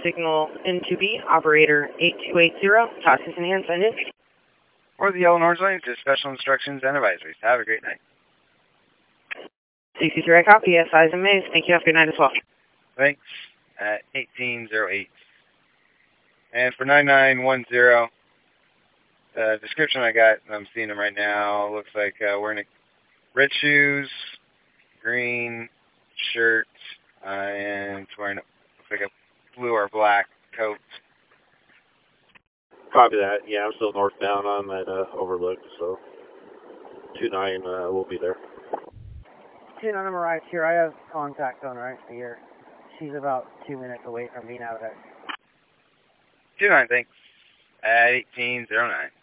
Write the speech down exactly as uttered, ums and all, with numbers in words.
signal in two B, operator eight two eight zero, tasks in hand, send in. For the Yellow and Orange Lane, just special instructions and advisories. Have a great night. C C three, I copy, S I's and Mays. Thank you, have a good night as well. Thanks, at eighteen oh eight. And for nine nine one zero, the description I got, I'm seeing him right now, looks like uh, wearing a red shoes, green shirt, uh, and wearing a, looks like a blue or black coat. Copy that. Yeah, I'm still northbound on that uh, overlook, so two nine uh, will be there. two nine, I'm arrived here. I have contact on right here. She's about two minutes away from being out of there. two nine, thanks, at eighteen oh nine.